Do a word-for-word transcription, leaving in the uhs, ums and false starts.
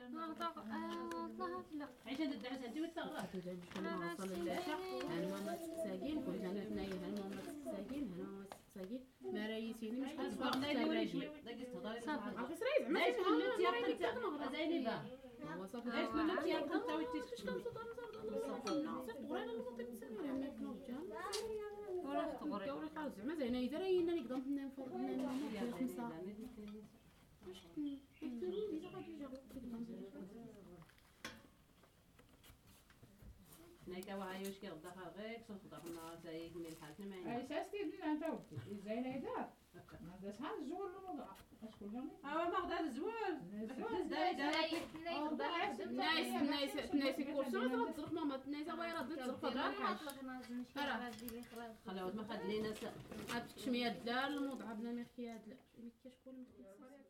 والله لا عيش هاد الدعس انت وتغرى تجي شنو وصل العشاء انا ماما تساقين كل جانا تناي انا ماما تساقين انا ماما تساقين ما رايسيني مش حاسبه شوي دقيت تهضري عارفه سرايز ما علاش كلمتي يا تسمع قنت زينبه هو صافي علاش كلمتي يا قنت واش كنصوت انا صافي صافي قرينا المنطق تسمع ما يكونوا جام ولا تغري دوري خلاص زعما زينه اذا راينا نقدر نفرض لنا خمسه واش يكثروا لي غادي يجاوب هناك وعايوش كي غدا غير كسو خضرنا زي من حالتنا ما اي ساس كيدير انت وقتي زينه دار ما داش هاد الزول الموضوع اشكون جامي اه ما غدا الزوال الحواس داي داي نايس نايس نايس كورسو راه تزرق ماما نايس وي راه تزرق هذا الحاج خلاص ما خد لينا هاد التشميه دار الموضوع بنا ميركي هاد شكون